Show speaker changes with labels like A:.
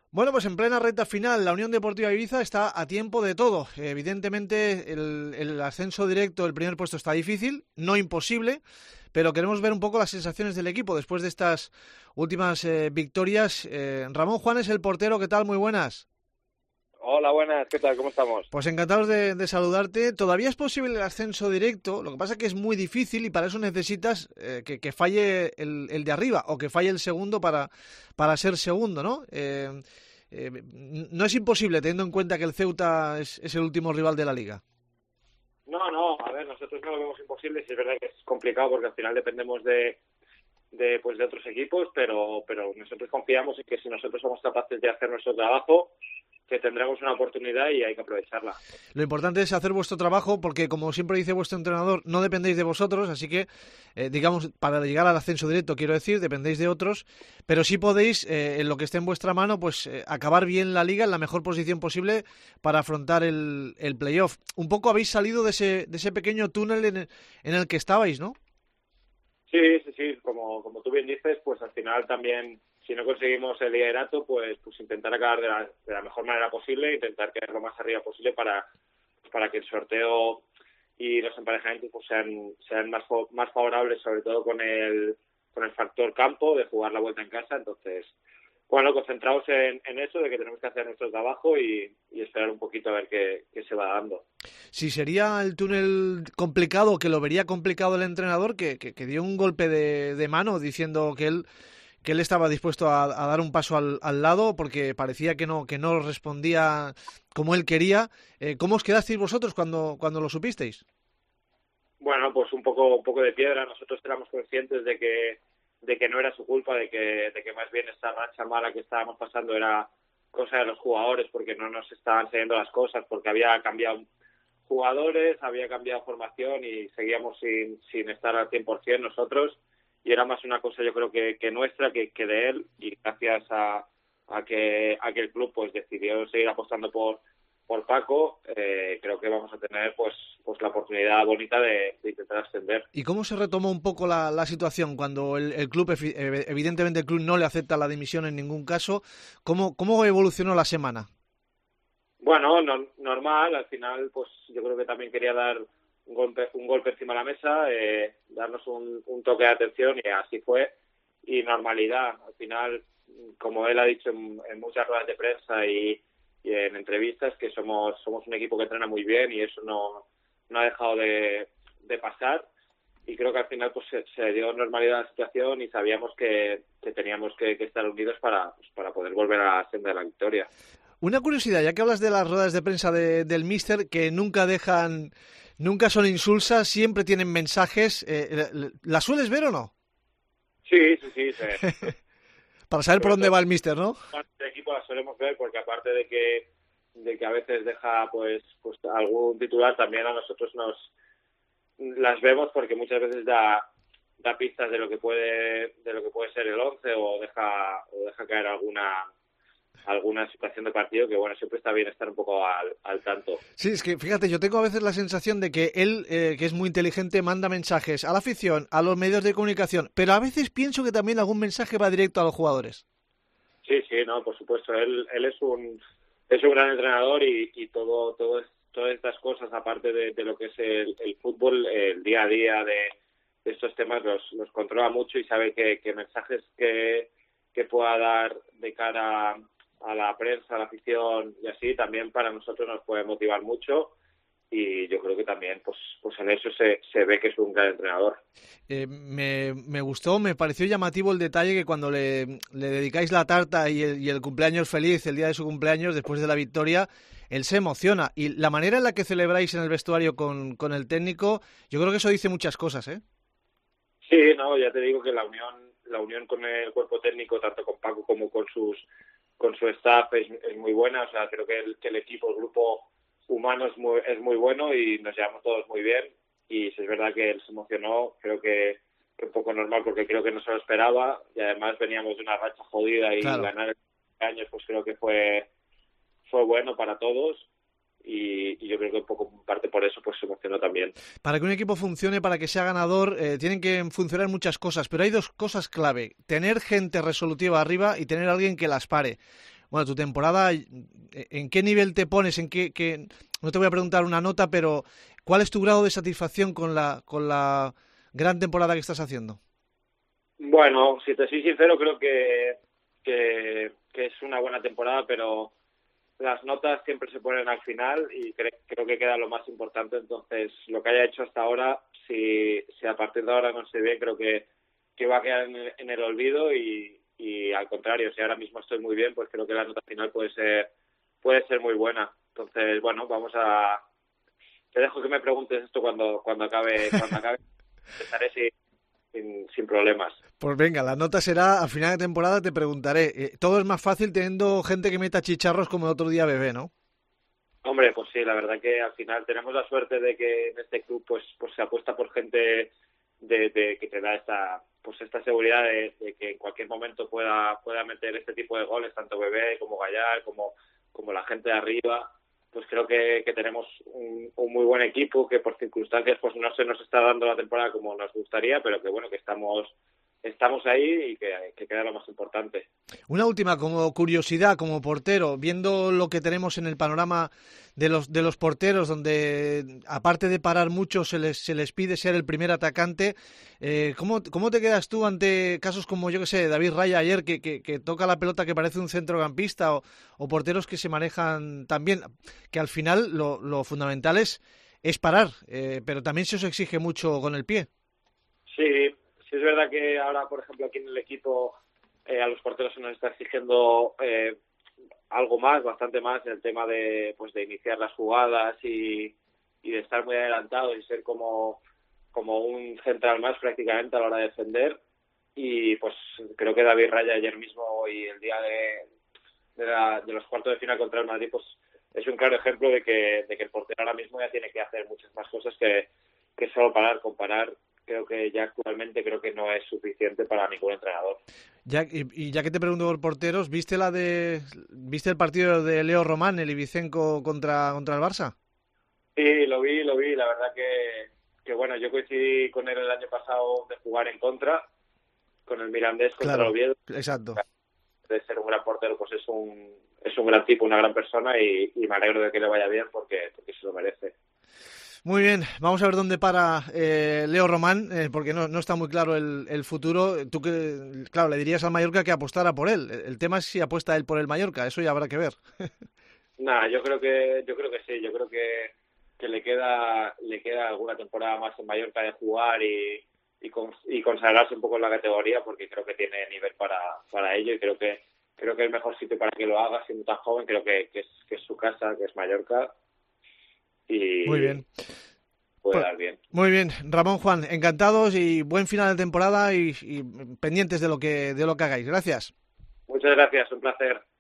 A: Bueno, pues en plena recta final, la Unión Deportiva Ibiza está a tiempo de todo. Evidentemente, el ascenso directo, el primer puesto está difícil, no imposible, pero queremos ver un poco las sensaciones del equipo después de estas últimas victorias. Ramón Juan es el portero, ¿qué tal? Muy buenas.
B: Hola, buenas, ¿qué tal? ¿Cómo estamos?
A: Pues encantados de saludarte. Todavía es posible el ascenso directo, lo que pasa es que es muy difícil y para eso necesitas que falle el de arriba o que falle el segundo para ser segundo, ¿no? No es imposible, teniendo en cuenta que el Ceuta es el último rival de la Liga.
B: No, a ver, nosotros no lo vemos imposible, sí es verdad que es complicado porque al final dependemos de otros equipos, pero nosotros confiamos en que si nosotros somos capaces de hacer nuestro trabajo, que tendremos una oportunidad y hay que aprovecharla.
A: Lo importante es hacer vuestro trabajo porque, como siempre dice vuestro entrenador, no dependéis de vosotros, así que, digamos, para llegar al ascenso directo, quiero decir, dependéis de otros, pero sí podéis, en lo que esté en vuestra mano, pues acabar bien la Liga en la mejor posición posible para afrontar el playoff. Un poco habéis salido de ese pequeño túnel en el que estabais, ¿no?
B: Sí, como tú bien dices, pues al final también, si no conseguimos el liderato, pues intentar acabar de la mejor manera posible, intentar quedar lo más arriba posible para que el sorteo y los emparejamientos pues sean más favorables, sobre todo con el factor campo, de jugar la vuelta en casa. Entonces, bueno, concentrados en eso, de que tenemos que hacer nuestro trabajo y esperar un poquito a ver qué se va dando.
A: Si sería el túnel complicado, que lo vería complicado el entrenador, que dio un golpe de mano diciendo que él estaba dispuesto a dar un paso al lado porque parecía que no respondía como él quería. ¿Cómo os quedasteis vosotros cuando lo supisteis?
B: Bueno, pues un poco de piedra. Nosotros éramos conscientes de que no era su culpa, de que más bien esta racha mala que estábamos pasando era cosa de los jugadores, porque no nos estaban saliendo las cosas, porque había cambiado jugadores, había cambiado formación y seguíamos sin estar al 100% nosotros, y era más una cosa yo creo que nuestra que de él, y gracias a que el club pues decidió seguir apostando por Paco, creo que vamos a tener pues la oportunidad bonita de intentar ascender.
A: ¿Y cómo se retomó un poco la situación cuando el club, evidentemente el club no le acepta la dimisión en ningún caso? ¿Cómo evolucionó la semana?
B: Bueno, normal, al final pues yo creo que también quería dar un golpe encima de la mesa, darnos un toque de atención, y así fue, y normalidad. Al final, como él ha dicho en muchas ruedas de prensa y en entrevistas, que somos un equipo que entrena muy bien, y eso no ha dejado de pasar, y creo que al final pues se dio normalidad a la situación y sabíamos que teníamos que estar unidos para poder volver a la senda de la victoria.
A: Una curiosidad, ya que hablas de las ruedas de prensa del míster, que nunca son insulsas, siempre tienen mensajes, ¿las sueles ver o no?
B: Sí.
A: Para saber por dónde va el míster, ¿no?
B: El equipo la solemos ver porque, aparte de que a veces deja pues algún titular, también a nosotros las vemos, porque muchas veces da pistas de lo que puede ser el 11, o deja caer alguna situación de partido, que bueno, siempre está bien estar un poco al tanto.
A: Sí, es que fíjate, yo tengo a veces la sensación de que él, que es muy inteligente, manda mensajes a la afición, a los medios de comunicación, pero a veces pienso que también algún mensaje va directo a los jugadores.
B: Sí, no, por supuesto, él es un gran entrenador, y todas estas cosas, aparte de lo que es el fútbol, el día a día de estos temas los controla mucho, y sabe que mensajes que pueda dar de cara a la prensa, a la afición y así, también para nosotros nos puede motivar mucho, y yo creo que también pues en eso se ve que es un gran entrenador.
A: Me gustó, me pareció llamativo el detalle que cuando le dedicáis la tarta y el cumpleaños feliz, el día de su cumpleaños, después de la victoria, él se emociona, y la manera en la que celebráis en el vestuario con el técnico, yo creo que eso dice muchas cosas, ¿eh?
B: Sí, no, ya te digo que la unión con el cuerpo técnico, tanto con Paco como con su staff, es muy buena. O sea, creo que el equipo, el grupo humano es muy bueno, y nos llevamos todos muy bien. Y si es verdad que él se emocionó, creo que un poco normal, porque creo que no se lo esperaba, y además veníamos de una racha jodida, y
A: claro,
B: ganar el año pues creo que fue bueno para todos. Y yo creo que un poco parte por eso pues se emocionó también.
A: Para que un equipo funcione, para que sea ganador, tienen que funcionar muchas cosas, pero hay dos cosas clave: tener gente resolutiva arriba y tener alguien que las pare. bueno, tu temporada, ¿en qué nivel te pones? No te voy a preguntar una nota, pero ¿cuál es tu grado de satisfacción con la gran temporada que estás haciendo?
B: Bueno, si te soy sincero, creo que es una buena temporada, pero las notas siempre se ponen al final y creo que queda lo más importante. Entonces, lo que haya hecho hasta ahora, si a partir de ahora no se ve, creo que va a quedar en el olvido y al contrario, si ahora mismo estoy muy bien, pues creo que la nota final puede ser muy buena. Entonces, bueno, te dejo que me preguntes esto cuando acabe, estaré sin problemas.
A: Pues venga, la nota será, al final de temporada te preguntaré. Todo es más fácil teniendo gente que meta chicharros como el otro día Bebé, ¿no?
B: Hombre, pues sí, la verdad que al final tenemos la suerte de que en este club pues se apuesta por gente de que te da esta seguridad de que en cualquier momento pueda meter este tipo de goles, tanto Bebé como Gallar, como la gente de arriba. Pues creo que tenemos un muy buen equipo, que por circunstancias pues no se nos está dando la temporada como nos gustaría, pero que bueno, que estamos ahí y que queda lo más importante.
A: Una última, como curiosidad, como portero, viendo lo que tenemos en el panorama de los porteros, donde aparte de parar mucho se les pide ser el primer atacante, ¿cómo te quedas tú ante casos como, yo que sé, David Raya ayer, que toca la pelota que parece un centrocampista, o porteros que se manejan tan bien, que al final lo fundamental es parar, pero también se os exige mucho con el pie?
B: Sí, es verdad que ahora, por ejemplo, aquí en el equipo a los porteros se nos está exigiendo algo más, bastante más, en el tema de iniciar las jugadas y de estar muy adelantados y ser como un central más prácticamente a la hora de defender. Y pues creo que David Raya ayer mismo y el día de los cuartos de final contra el Madrid, pues es un claro ejemplo de que el portero ahora mismo ya tiene que hacer muchas más cosas que solo comparar. Creo que ya actualmente no es suficiente para ningún entrenador.
A: Ya que te pregunto por porteros, ¿viste el partido de Leo Román, el Ibicenco contra el Barça?
B: Sí, lo vi, la verdad que bueno, yo coincidí con él el año pasado de jugar en contra, con el Mirandés contra el Oviedo.
A: Exacto.
B: De ser un gran portero, pues es un gran tipo, una gran persona y me alegro de que le vaya bien porque se lo merece.
A: Muy bien, vamos a ver dónde para Leo Román, porque no está muy claro el futuro. Tú claro, le dirías al Mallorca que apostara por él. El tema es si apuesta él por el Mallorca, eso ya habrá que ver.
B: Nada, yo creo que sí, yo creo que le queda alguna temporada más en Mallorca de jugar y consagrarse un poco en la categoría, porque creo que tiene nivel para ello y creo que el mejor sitio para que lo haga siendo tan joven creo que es su casa, que es Mallorca. Y
A: muy bien.
B: Puede dar bien.
A: Muy bien, Ramón, Juan, encantados y buen final de temporada y pendientes de lo que hagáis. Gracias.
B: Muchas gracias, un placer.